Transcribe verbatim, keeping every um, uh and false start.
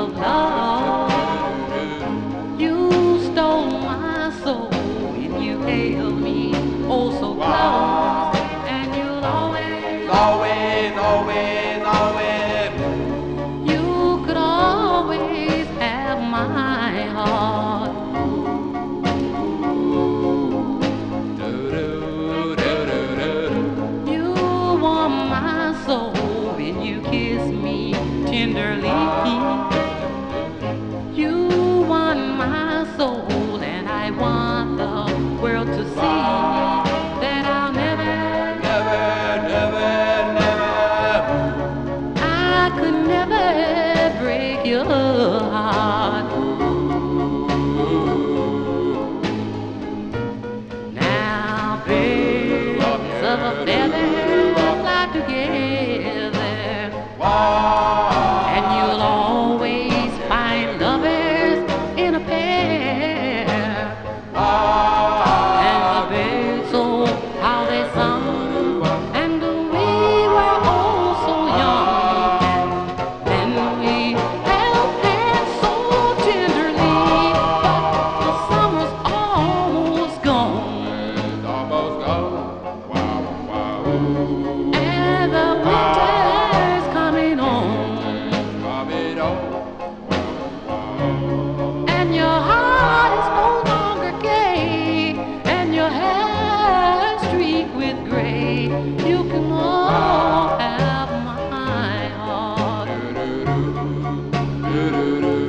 of love. You stole my soul and you held me oh so close. And you'll always, Always, always, always. you could always have my heart. You warm my soul when you kiss me tenderly. You won my soul, and I want the world to see that I'll never, Never, never, never. I could never break your heart. Now, birds of a feather fly together, Wow. and you'll always find lovers in a pair. And the birds, oh, how they sung, and we were all so young. And then we held hands so tenderly, but the summer's almost gone, Almost gone. Wow, wow. and the winter's coming on. Coming on. And your heart is no longer gay, and your hair streaked with gray. You can all have my heart. Do, do, do.